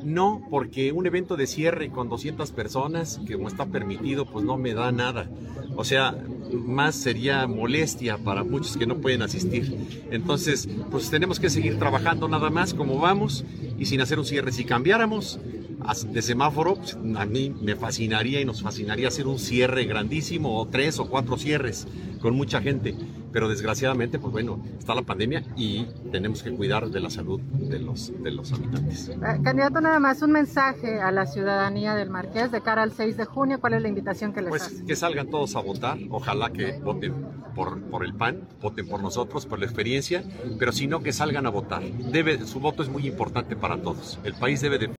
No, porque un evento de cierre con 200 personas, que como está permitido, pues no me da nada. O sea, más sería molestia para muchos que no pueden asistir. Entonces, pues tenemos que seguir trabajando nada más como vamos y sin hacer un cierre. Si cambiáramos de semáforo, pues a mí me fascinaría y nos fascinaría hacer un cierre grandísimo, o 3 o 4 cierres con mucha gente, pero desgraciadamente, pues bueno, está la pandemia y tenemos que cuidar de la salud de los habitantes. Candidato, nada más un mensaje a la ciudadanía del Marqués de cara al 6 de junio, ¿cuál es la invitación que les hace? Pues que salgan todos a votar, ojalá que voten por el PAN, voten por nosotros, por la experiencia, pero si no, que salgan a votar. Su voto es muy importante para todos. El país debe de